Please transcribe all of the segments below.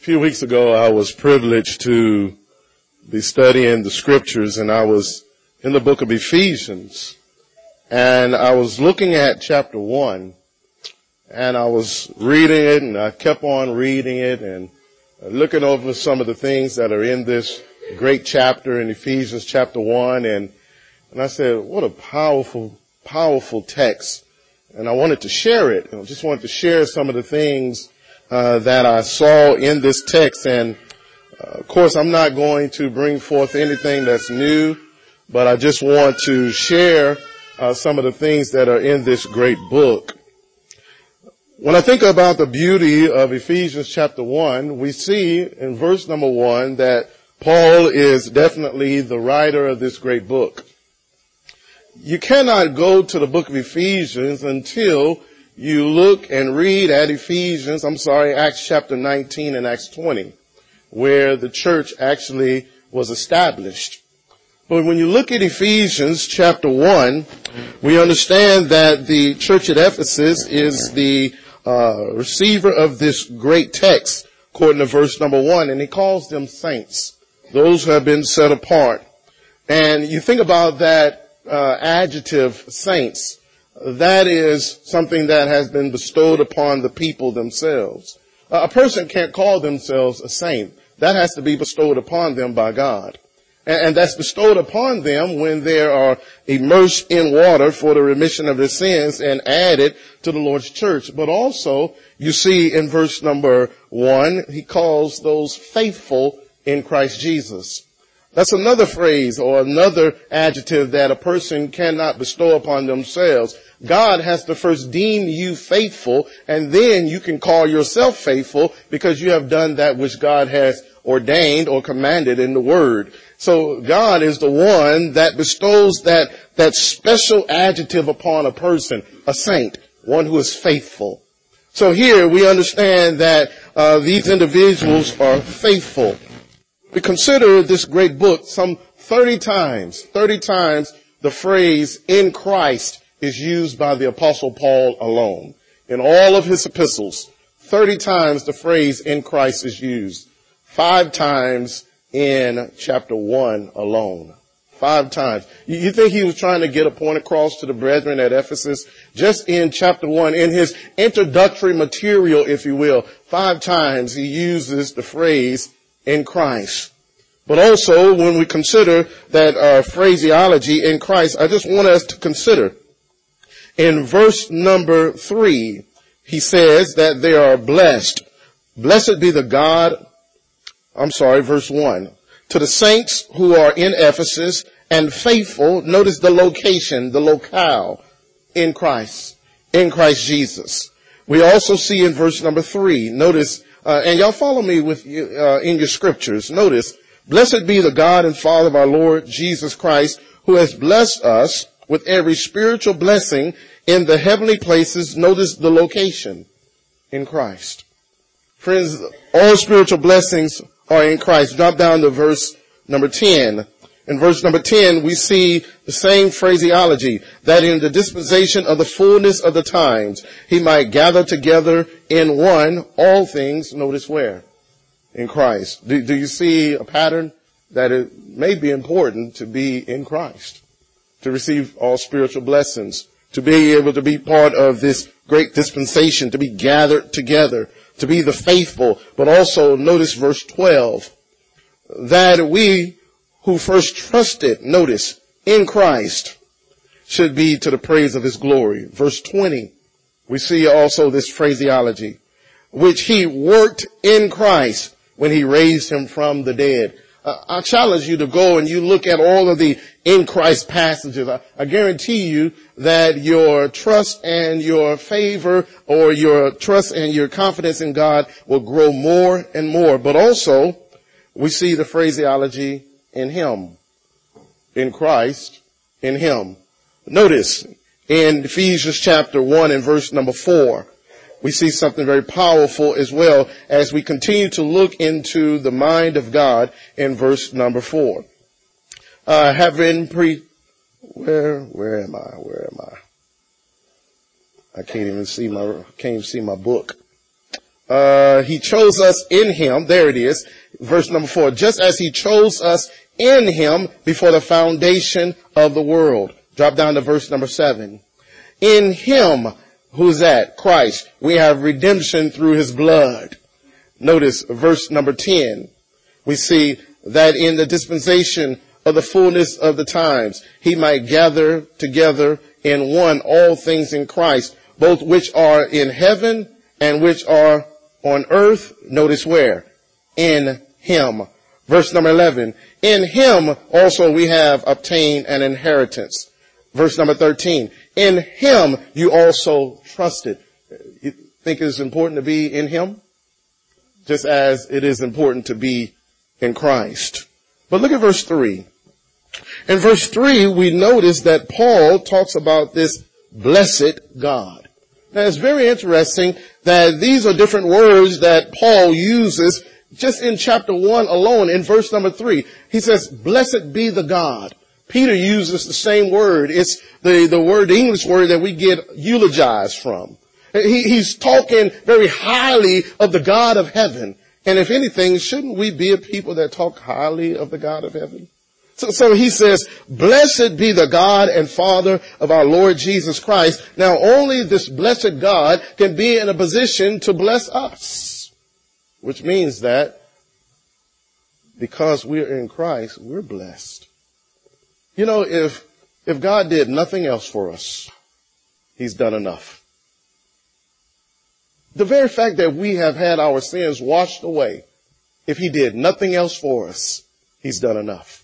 few weeks ago, I was privileged to be studying the scriptures, and I was in the book of Ephesians, and I was looking at chapter 1, and I was reading it, and I kept on reading it, and looking over some of the things that are in this great chapter in Ephesians chapter 1, and I said, what a powerful, powerful text, and I wanted to share it. I just wanted to share some of the things that I saw in this text, and of course I'm not going to bring forth anything that's new, but I just want to share some of the things that are in this great book. When I think about the beauty of Ephesians chapter 1, we see in verse number 1 that Paul is definitely the writer of this great book. You cannot go to the book of Ephesians until you look and read at Acts chapter 19 and Acts 20, where the church actually was established. But when you look at Ephesians chapter 1, we understand that the church at Ephesus is the receiver of this great text, according to verse number 1, and he calls them saints, those who have been set apart. And you think about that adjective, saints. That is something that has been bestowed upon the people themselves. A person can't call themselves a saint. That has to be bestowed upon them by God. And that's bestowed upon them when they are immersed in water for the remission of their sins and added to the Lord's church. But also, you see in verse number 1, he calls those faithful in Christ Jesus. That's another phrase or another adjective that a person cannot bestow upon themselves. God has to first deem you faithful, and then you can call yourself faithful because you have done that which God has ordained or commanded in the Word. So God is the one that bestows that special adjective upon a person, a saint, one who is faithful. So here we understand that these individuals are faithful. We consider this great book some 30 times the phrase in Christ is used by the Apostle Paul alone. In all of his epistles, 30 times the phrase in Christ is used. 5 times in chapter 1 alone. 5 times. You think he was trying to get a point across to the brethren at Ephesus? Just in chapter 1, in his introductory material, if you will, 5 times he uses the phrase in Christ. But also, when we consider that phraseology in Christ, I just want us to consider in verse number 3, he says that they are blessed. Blessed be the God, verse 1. To the saints who are in Ephesus and faithful, notice the location, the locale, in Christ Jesus. We also see in verse number 3, notice, and y'all follow me with in your scriptures. Notice, blessed be the God and Father of our Lord Jesus Christ, who has blessed us with every spiritual blessing in the heavenly places. Notice the location, in Christ. Friends, all spiritual blessings are in Christ. Drop down to verse number 10. In verse number 10, we see the same phraseology, that in the dispensation of the fullness of the times, he might gather together in one all things, notice where? In Christ. Do you see a pattern that it may be important to be in Christ, to receive all spiritual blessings, to be able to be part of this great dispensation, to be gathered together, to be the faithful, but also notice verse 12, that we who first trusted, notice, in Christ, should be to the praise of his glory. Verse 20, we see also this phraseology, which he worked in Christ when he raised him from the dead. I challenge you to go and you look at all of the in Christ passages. I guarantee you that your trust and your favor or your trust and your confidence in God will grow more and more. But also, we see the phraseology in him, in Christ, in him. Notice in Ephesians chapter 1 and verse number 4, we see something very powerful as well as we continue to look into the mind of God in verse number 4. Where am I? I can't even see my book. He chose us in him. There it is. Verse number 4. Just as he chose us in him before the foundation of the world. Drop down to verse number 7. In him, who's that? Christ. We have redemption through his blood. Notice verse number 10. We see that in the dispensation of the fullness of the times, he might gather together in one all things in Christ, both which are in heaven and which are on earth. Notice where? In him. Verse number 11. In him also we have obtained an inheritance. Verse number 13. In him you also trusted. You think it's important to be in him? Just as it is important to be in Christ. But look at verse 3. In verse 3, we notice that Paul talks about this blessed God. Now, it's very interesting that these are different words that Paul uses just in chapter 1 alone. In verse number 3, he says, blessed be the God. Peter uses the same word. It's the word, the English word that we get eulogized from. He's talking very highly of the God of heaven. And if anything, shouldn't we be a people that talk highly of the God of heaven? So he says, blessed be the God and Father of our Lord Jesus Christ. Now only this blessed God can be in a position to bless us. Which means that because we're in Christ, we're blessed. You know, if God did nothing else for us, he's done enough. The very fact that we have had our sins washed away, if he did nothing else for us, he's done enough.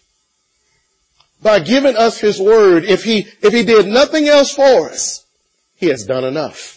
By giving us his word, if he did nothing else for us, he has done enough.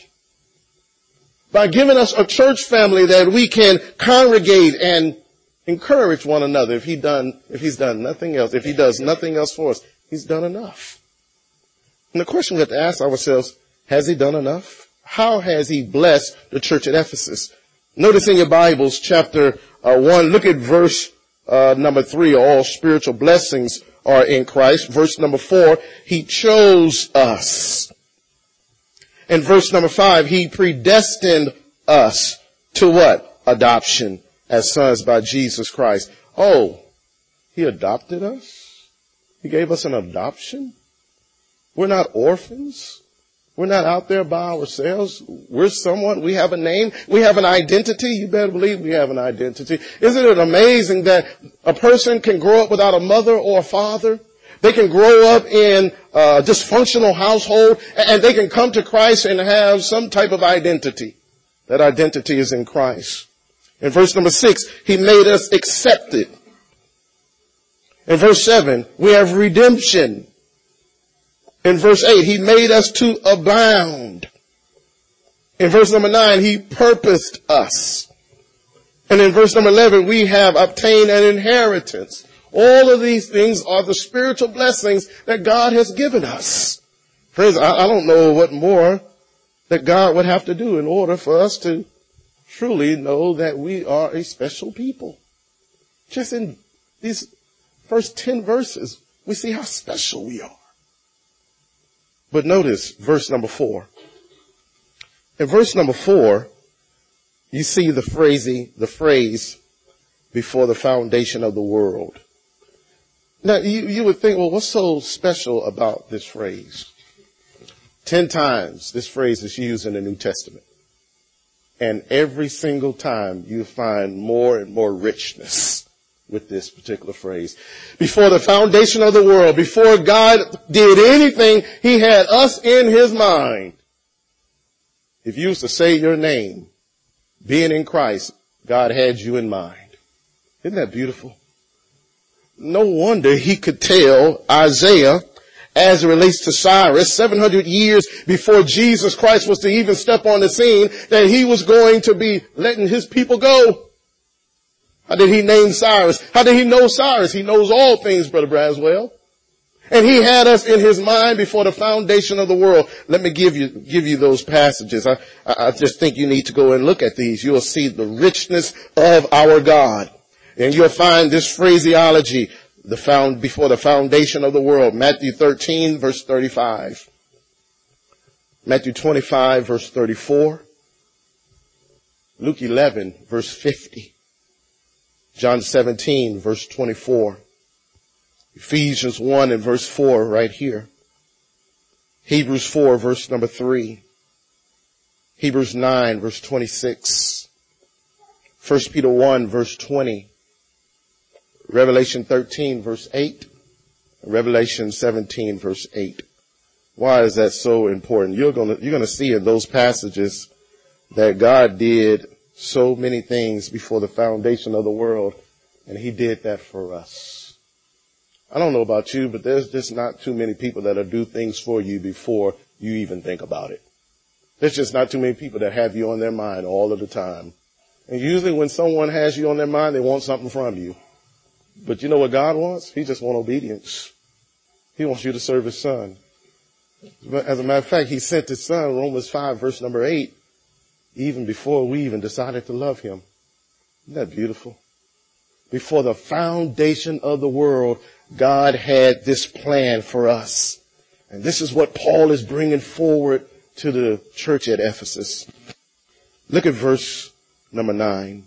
By giving us a church family that we can congregate and encourage one another, if he's done nothing else, if he does nothing else for us, he's done enough. And the question we have to ask ourselves, has he done enough? How has he blessed the church at Ephesus? Notice in your Bibles, chapter 1, look at verse number 3, all spiritual blessings are in Christ. Verse number 4, he chose us. And verse number 5, he predestined us to what? Adoption as sons by Jesus Christ. Oh, he adopted us? He gave us an adoption? We're not orphans. We're not out there by ourselves. We're someone. We have a name. We have an identity. You better believe we have an identity. Isn't it amazing that a person can grow up without a mother or a father? They can grow up in a dysfunctional household and they can come to Christ and have some type of identity. That identity is in Christ. In verse number 6, he made us accepted. In verse 7, we have redemption. In verse 8, he made us to abound. In verse number 9, he purposed us. And in verse number 11, we have obtained an inheritance. All of these things are the spiritual blessings that God has given us. Friends, I don't know what more that God would have to do in order for us to truly know that we are a special people. Just in these first 10 verses, we see how special we are. But notice verse number 4. In verse number 4, you see the phrase before the foundation of the world. Now you would think, well, what's so special about this phrase? 10 times this phrase is used in the New Testament. And every single time you find more and more richness with this particular phrase. Before the foundation of the world, before God did anything, he had us in his mind. If you used to say your name, being in Christ, God had you in mind. Isn't that beautiful? No wonder he could tell Isaiah, as it relates to Cyrus, 700 years before Jesus Christ was to even step on the scene, that he was going to be letting his people go. How did he name Cyrus? How did he know Cyrus? He knows all things, Brother Braswell. And he had us in his mind before the foundation of the world. Let me give you those passages. I just think you need to go and look at these. You'll see the richness of our God. And you'll find this phraseology, before the foundation of the world. Matthew 13, verse 35. Matthew 25, verse 34. Luke 11, verse 50. John 17, verse 24. Ephesians 1 and verse 4 right here. Hebrews 4, verse number 3. Hebrews 9, verse 26. 1 Peter 1, verse 20. Revelation 13, verse 8. Revelation 17, verse 8. Why is that so important? You're gonna see in those passages that God did so many things before the foundation of the world, and he did that for us. I don't know about you, but there's just not too many people that'll do things for you before you even think about it. There's just not too many people that have you on their mind all of the time. And usually when someone has you on their mind, they want something from you. But you know what God wants? He just wants obedience. He wants you to serve his son. As a matter of fact, he sent his son, Romans 5, verse number 8, even before we even decided to love him. Isn't that beautiful? Before the foundation of the world, God had this plan for us. And this is what Paul is bringing forward to the church at Ephesus. Look at verse number 9.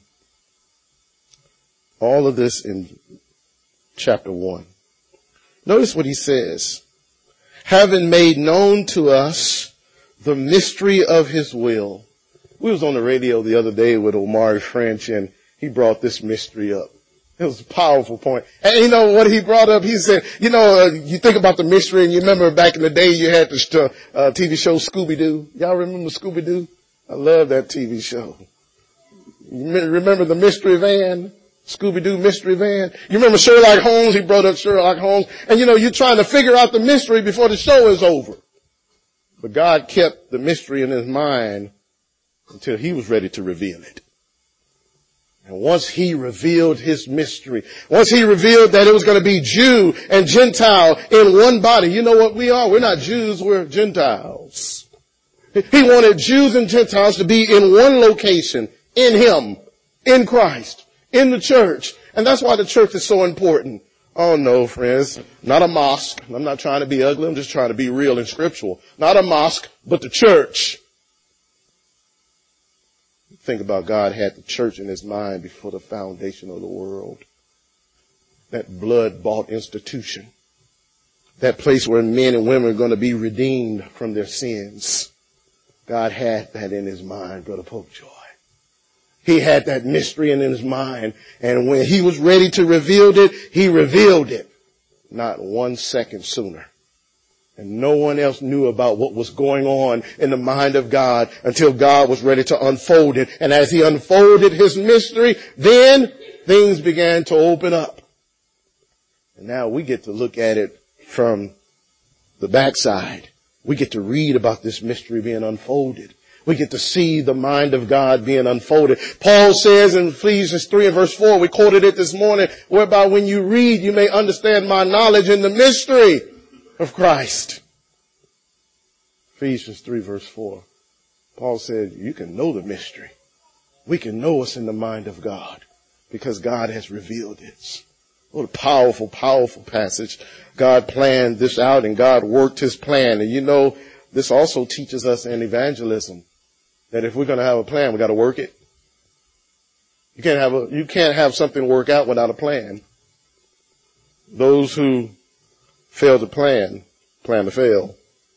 All of this in chapter 1. Notice what he says. Having made known to us the mystery of his will. We was on the radio the other day with Omari French, and he brought this mystery up. It was a powerful point. And you know what he brought up? He said, you think about the mystery, and you remember back in the day you had this TV show Scooby-Doo. Y'all remember Scooby-Doo? I love that TV show. You remember the mystery van? Scooby-Doo mystery van. You remember Sherlock Holmes? He brought up Sherlock Holmes. And you're trying to figure out the mystery before the show is over. But God kept the mystery in his mind until he was ready to reveal it. And once he revealed his mystery, once he revealed that it was going to be Jew and Gentile in one body, you know what we are? We're not Jews, we're Gentiles. He wanted Jews and Gentiles to be in one location, in him, in Christ, in the church. And that's why the church is so important. Oh no, friends, not a mosque. I'm not trying to be ugly, I'm just trying to be real and scriptural. Not a mosque, but the church. Think about God had the church in his mind before the foundation of the world. That blood-bought institution. That place where men and women are going to be redeemed from their sins. God had that in his mind, Brother Popejoy. He had that mystery in his mind. And when he was ready to reveal it, he revealed it. Not 1 second sooner. And no one else knew about what was going on in the mind of God until God was ready to unfold it. And as he unfolded his mystery, then things began to open up. And now we get to look at it from the backside. We get to read about this mystery being unfolded. We get to see the mind of God being unfolded. Paul says in Ephesians 3 and verse 4, we quoted it this morning, whereby when you read, you may understand my knowledge in the mystery of Christ. Ephesians 3 verse 4. Paul said, you can know the mystery. We can know what's in the mind of God because God has revealed it. What a powerful, powerful passage. God planned this out and God worked his plan. And this also teaches us in evangelism that if we're going to have a plan, we got to work it. You can't have something work out without a plan. Those who fail to plan to fail.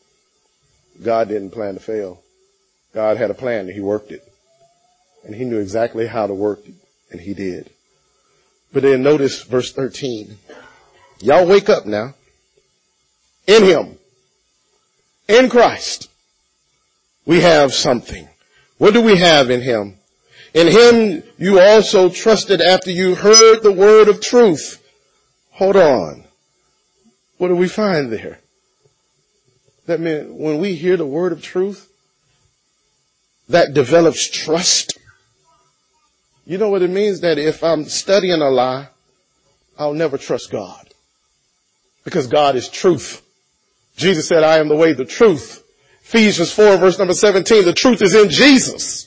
God didn't plan to fail. God had a plan and he worked it. And he knew exactly how to work it. And he did. But then notice verse 13. Y'all wake up now. In him. In Christ. We have something. What do we have in him? In him you also trusted after you heard the word of truth. Hold on. What do we find there? That means when we hear the word of truth, that develops trust. You know what it means? That if I'm studying a lie, I'll never trust God. Because God is truth. Jesus said, I am the way, the truth. Ephesians 4 verse number 17, the truth is in Jesus.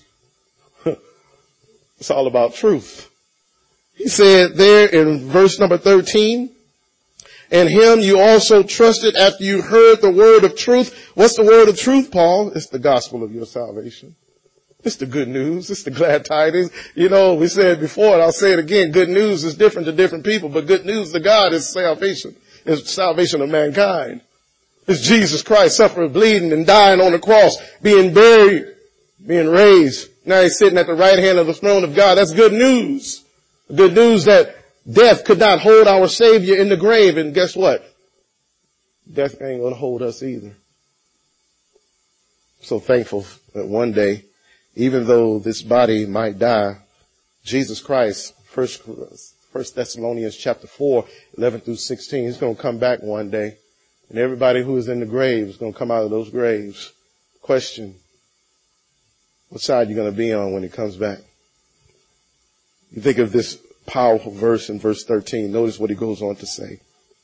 It's all about truth. He said there in verse number 13, in him you also trusted after you heard the word of truth. What's the word of truth, Paul? It's the gospel of your salvation. It's the good news. It's the glad tidings. You know, we said before, and I'll say it again, good news is different to different people, but good news to God is salvation. It's salvation of mankind. It's Jesus Christ suffering, bleeding, and dying on the cross, being buried, being raised. Now he's sitting at the right hand of the throne of God. That's good news. Good news that death could not hold our Savior in the grave. And guess what? Death ain't going to hold us either. So thankful that one day, even though this body might die, Jesus Christ, First Thessalonians chapter 4, 11 through 16, he's going to come back one day. And everybody who is in the grave is going to come out of those graves. Question, what side are you going to be on when he comes back? You think of this powerful verse in verse 13. Notice what he goes on to say.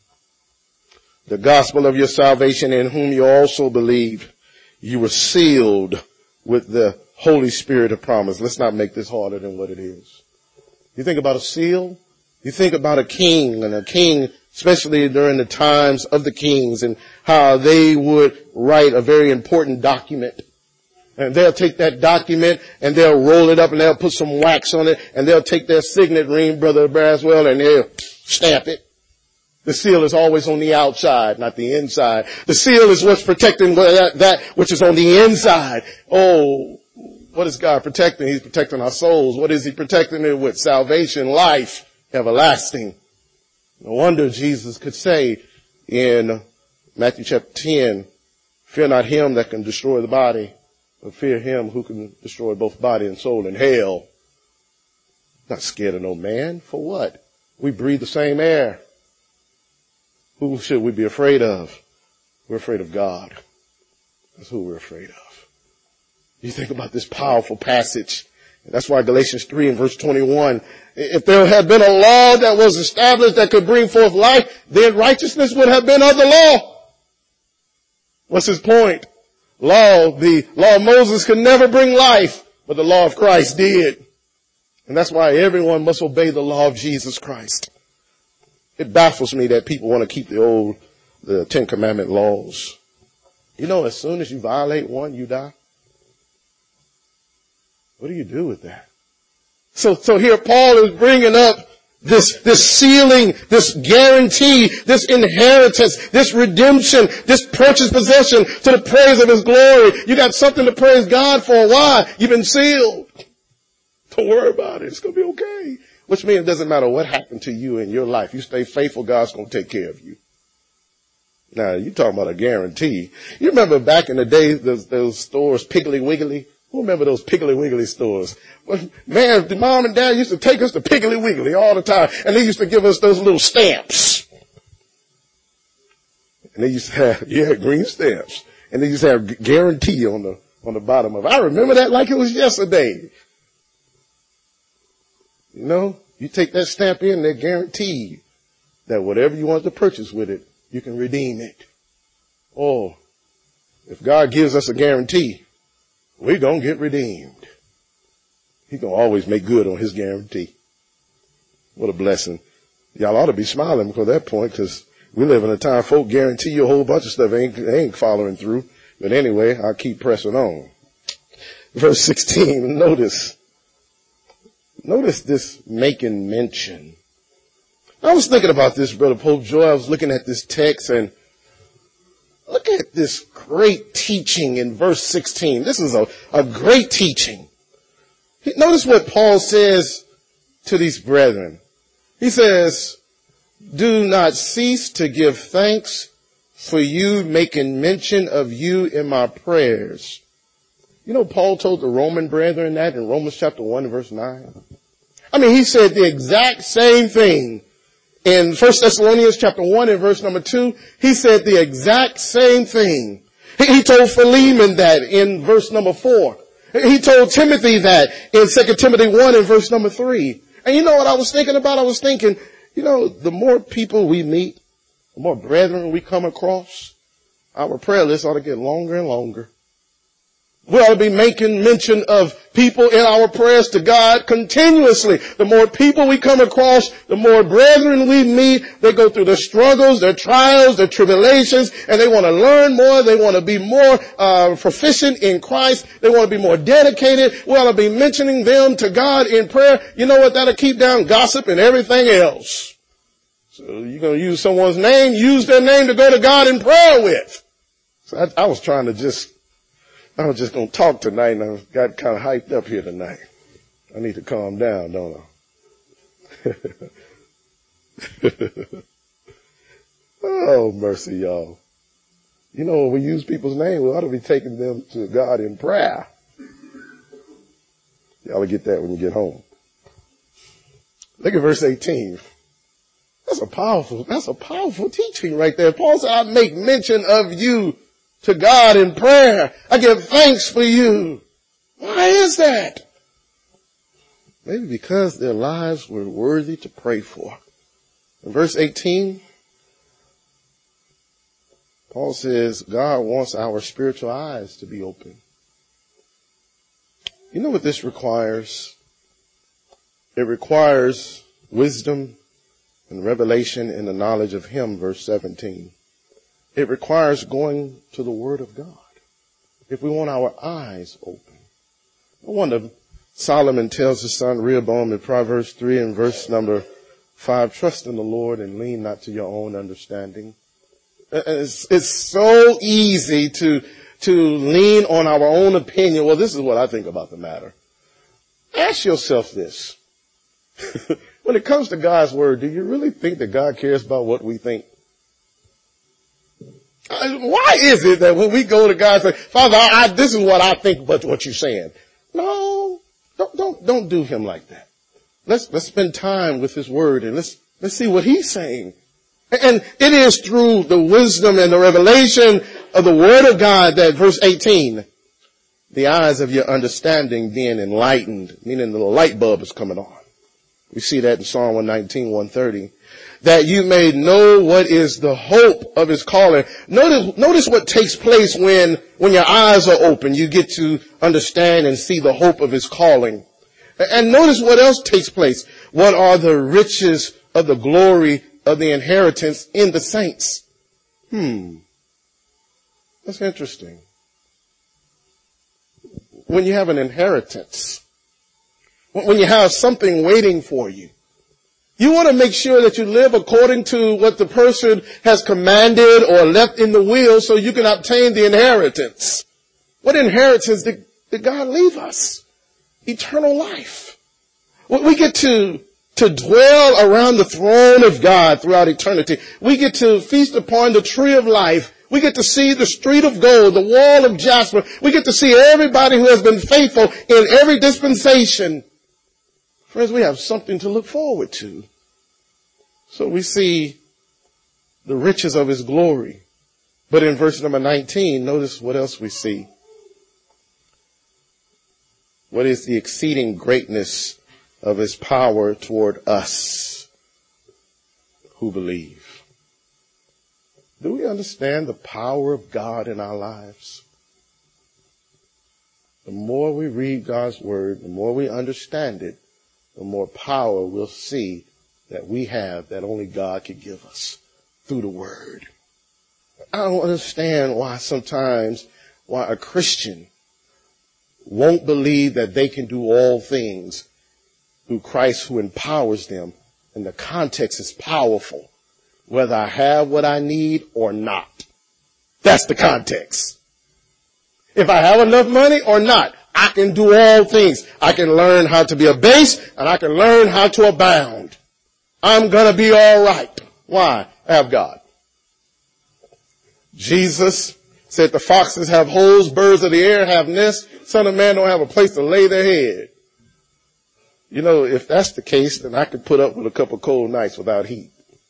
The gospel of your salvation, in whom you also believed, you were sealed with the Holy Spirit of promise. Let's not make this harder than what it is. You think about a seal? You think about a king, and a king, especially during the times of the kings, and how they would write a very important document. And they'll take that document and they'll roll it up and they'll put some wax on it, and they'll take their signet ring, Brother Braswell, and they'll stamp it. The seal is always on the outside, not the inside. The seal is what's protecting that which is on the inside. Oh, what is God protecting? He's protecting our souls. What is he protecting it with? Salvation, life, everlasting. No wonder Jesus could say in Matthew chapter 10, fear not him that can destroy the body, but fear him who can destroy both body and soul in hell. Not scared of no man. For what? We breathe the same air. Who should we be afraid of? We're afraid of God. That's who we're afraid of. You think about this powerful passage. That's why Galatians 3 and verse 21, if there had been a law that was established that could bring forth life, then righteousness would have been of the law. What's his point? The law of Moses could never bring life, but the law of Christ did. And that's why everyone must obey the law of Jesus Christ. It baffles me that people want to keep the Ten Commandment laws. You know, as soon as you violate one, you die. What do you do with that? So here Paul is bringing up this sealing, this guarantee, this inheritance, this redemption, this purchased possession to the praise of his glory. You got something to praise God for. Why? You've been sealed. Don't worry about it. It's going to be okay. Which means it doesn't matter what happened to you in your life. You stay faithful, God's going to take care of you. Now, you're talking about a guarantee. You remember back in the day, those stores, Piggly Wiggly? Who remember those Piggly Wiggly stores? Well, man, the mom and dad used to take us to Piggly Wiggly all the time. And they used to give us those little stamps. And they used to have, green stamps. And they used to have guarantee on the bottom of it. I remember that like it was yesterday. You know, you take that stamp in, they're guaranteed that whatever you want to purchase with it, you can redeem it. Oh, if God gives us a guarantee, we're going to get redeemed. He's going to always make good on his guarantee. What a blessing. Y'all ought to be smiling before that point, because we live in a time folk guarantee you a whole bunch of stuff ain't following through. But anyway, I'll keep pressing on. Verse 16, notice this making mention. I was thinking about this, Brother Pope Joy. I was looking at this text and look at this great teaching in verse 16. This is a great teaching. Notice what Paul says to these brethren. He says, do not cease to give thanks for you, making mention of you in my prayers. You know, Paul told the Roman brethren that in Romans chapter 1 verse 9. I mean, he said the exact same thing in 1 Thessalonians chapter 1 and verse number 2. He said the exact same thing. He told Philemon that in verse number 4. He told Timothy that in 2 Timothy 1 and verse number 3. And you know what I was thinking about? I was thinking, you know, the more people we meet, the more brethren we come across, our prayer list ought to get longer and longer. We ought to be making mention of people in our prayers to God continuously. The more people we come across, the more brethren we meet. They go through their struggles, their trials, their tribulations, and they want to learn more. They want to be more proficient in Christ. They want to be more dedicated. We ought to be mentioning them to God in prayer. You know what? That'll keep down gossip and everything else. So you're going to use someone's name, use their name to go to God in prayer with. So I was just going to talk tonight, and I got kind of hyped up here tonight. I need to calm down, don't I? Oh, mercy, y'all. You know, when we use people's name, we ought to be taking them to God in prayer. Y'all will get that when you get home. Look at verse 18. That's a powerful teaching right there. Paul said, I make mention of you to God in prayer. I give thanks for you. Why is that? Maybe because their lives were worthy to pray for. In verse 18, Paul says God wants our spiritual eyes to be open. You know what this requires? It requires wisdom and revelation in the knowledge of Him, verse 17. It requires going to the Word of God if we want our eyes open. No wonder Solomon tells his son Rehoboam in Proverbs 3 and verse number 5, trust in the Lord and lean not to your own understanding. It's so easy to lean on our own opinion. Well, this is what I think about the matter. Ask yourself this. When it comes to God's Word, do you really think that God cares about what we think? Why is it that when we go to God and say, Father, this is what I think about what you're saying? No, don't do Him like that. Let's spend time with His Word and let's see what He's saying. And it is through the wisdom and the revelation of the Word of God that verse 18, the eyes of your understanding being enlightened, meaning the light bulb is coming on. We see that in Psalm 119, 130. That you may know what is the hope of His calling. Notice what takes place when your eyes are open. You get to understand and see the hope of His calling. And notice what else takes place. What are the riches of the glory of the inheritance in the saints? That's interesting. When you have an inheritance, when you have something waiting for you, you want to make sure that you live according to what the person has commanded or left in the will so you can obtain the inheritance. What inheritance did God leave us? Eternal life. We get to dwell around the throne of God throughout eternity. We get to feast upon the tree of life. We get to see the street of gold, the wall of jasper. We get to see everybody who has been faithful in every dispensation. Friends, we have something to look forward to. So we see the riches of His glory. But in verse number 19, notice what else we see. What is the exceeding greatness of His power toward us who believe? Do we understand the power of God in our lives? The more we read God's Word, the more we understand it, the more power we'll see that we have that only God can give us through the Word. I don't understand why a Christian won't believe that they can do all things through Christ who empowers them. And the context is powerful, whether I have what I need or not. That's the context. If I have enough money or not, I can do all things. I can learn how to be a base and I can learn how to abound. I'm going to be all right. Why? I have God. Jesus said the foxes have holes, birds of the air have nests, Son of Man don't have a place to lay their head. You know, if that's the case, then I could put up with a couple cold nights without heat.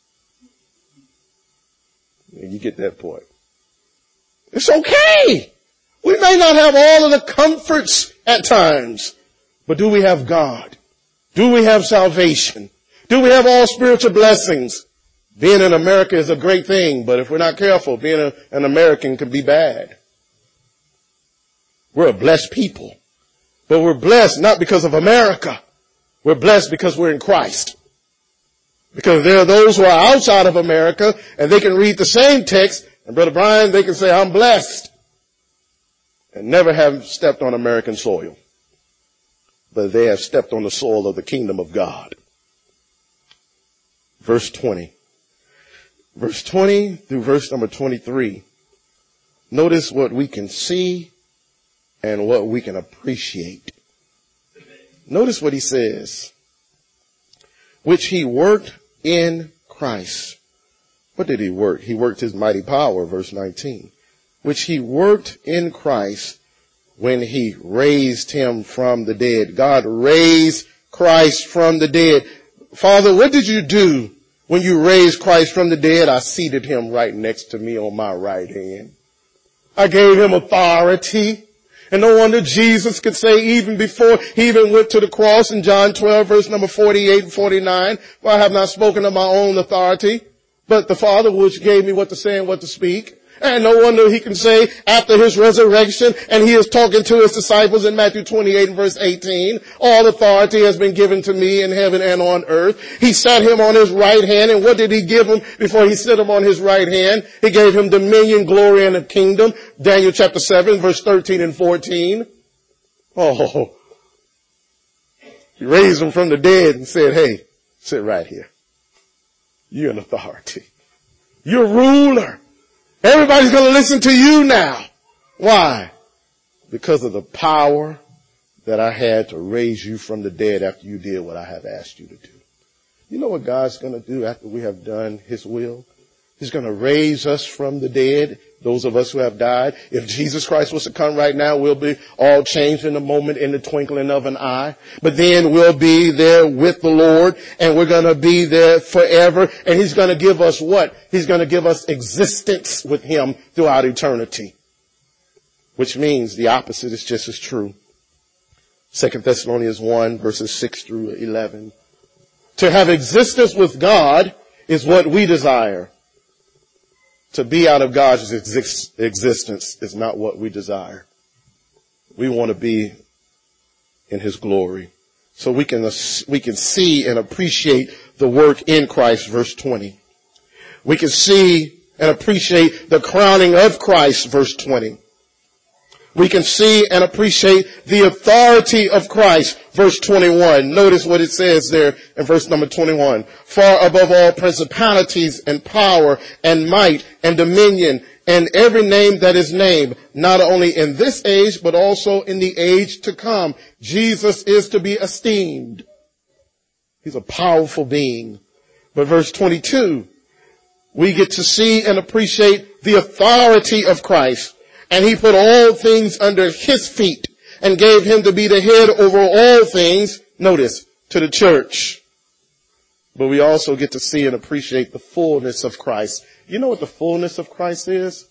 And you get that point. It's okay. We may not have all of the comforts at times, but do we have God? Do we have salvation? Do we have all spiritual blessings? Being in America is a great thing, but if we're not careful, being an American can be bad. We're a blessed people. But we're blessed not because of America. We're blessed because we're in Christ. Because there are those who are outside of America and they can read the same text, and Brother Brian, they can say, I'm blessed, and never have stepped on American soil. But they have stepped on the soil of the kingdom of God. Verse 20. Verse 20 through verse number 23. Notice what we can see and what we can appreciate. Notice what he says. Which he worked in Christ. What did he work? He worked his mighty power, verse 19. Which he worked in Christ when he raised him from the dead. God raised Christ from the dead. Father, what did you do when you raised Christ from the dead? I seated him right next to me on my right hand. I gave him authority. And no wonder Jesus could say even before he even went to the cross in John 12 verse number 48 and 49, for I have not spoken of my own authority, but the Father which gave me what to say and what to speak. And no wonder he can say after his resurrection, and he is talking to his disciples in Matthew 28 and verse 18, all authority has been given to me in heaven and on earth. He sat him on his right hand, and what did he give him before he set him on his right hand? He gave him dominion, glory, and a kingdom. Daniel chapter 7 verse 13 and 14. Oh, he raised him from the dead and said, hey, sit right here. You're an authority. You're ruler. Everybody's going to listen to you now. Why? Because of the power that I had to raise you from the dead after you did what I have asked you to do. You know what God's going to do after we have done his will? He's going to raise us from the dead, those of us who have died. If Jesus Christ was to come right now, we'll be all changed in a moment, in the twinkling of an eye. But then we'll be there with the Lord, and we're going to be there forever. And he's going to give us what? He's going to give us existence with him throughout eternity. Which means the opposite is just as true. 2 Thessalonians 1 verses 6 through 11. To have existence with God is what we desire. To be out of God's existence is not what we desire. We want to be in his glory. So we can see and appreciate the work in Christ, verse 20. We can see and appreciate the crowning of Christ, verse 20. We can see and appreciate the authority of Christ, verse 21. Notice what it says there in verse number 21. Far above all principalities and power and might and dominion and every name that is named, not only in this age, but also in the age to come. Jesus is to be esteemed. He's a powerful being. But verse 22, we get to see and appreciate the authority of Christ. And he put all things under his feet and gave him to be the head over all things, notice, to the church. But we also get to see and appreciate the fullness of Christ. You know what the fullness of Christ is?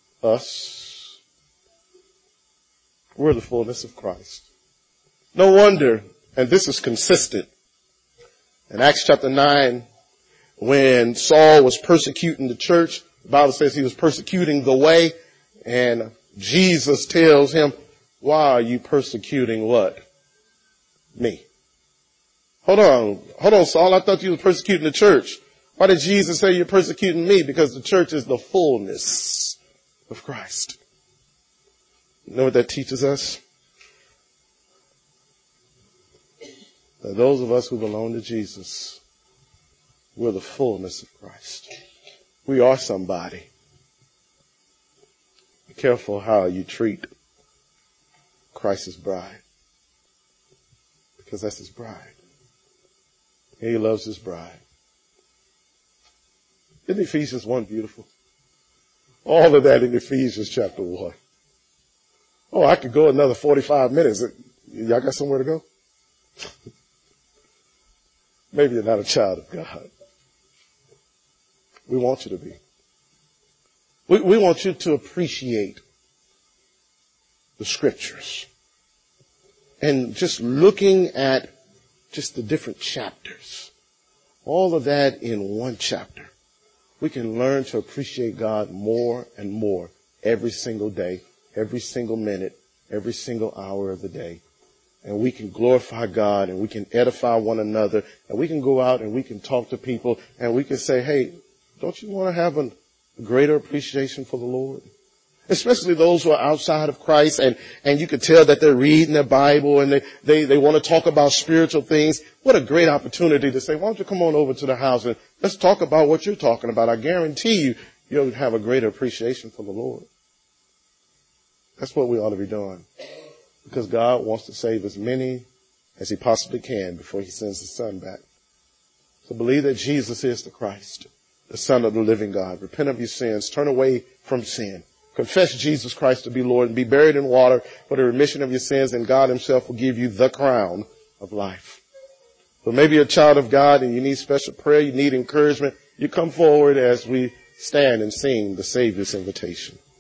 Us. We're the fullness of Christ. No wonder, and this is consistent. In Acts chapter 9, when Saul was persecuting the church, the Bible says he was persecuting the way. And Jesus tells him, why are you persecuting what? Me. Hold on, Saul. I thought you were persecuting the church. Why did Jesus say you're persecuting me? Because the church is the fullness of Christ. You know what that teaches us? That those of us who belong to Jesus, we're the fullness of Christ. We are somebody. Be careful how you treat Christ's bride. Because that's his bride. And he loves his bride. Isn't Ephesians 1 beautiful? All of that in Ephesians chapter 1. Oh, I could go another 45 minutes. Y'all got somewhere to go? Maybe you're not a child of God. We want you to be. We want you to appreciate the scriptures. And just looking at just the different chapters. All of that in one chapter. We can learn to appreciate God more and more every single day, every single minute, every single hour of the day. And we can glorify God, and we can edify one another, and we can go out and we can talk to people, and we can say, hey, don't you want to have a greater appreciation for the Lord? Especially those who are outside of Christ, and you can tell that they're reading their Bible and they want to talk about spiritual things. What a great opportunity to say, why don't you come on over to the house and let's talk about what you're talking about. I guarantee you, you'll have a greater appreciation for the Lord. That's what we ought to be doing. Because God wants to save as many as he possibly can before he sends his son back. So believe that Jesus is the Christ, the Son of the living God. Repent of your sins. Turn away from sin. Confess Jesus Christ to be Lord and be buried in water for the remission of your sins, and God himself will give you the crown of life. So maybe you're a child of God and you need special prayer, you need encouragement. You come forward as we stand and sing the Savior's invitation.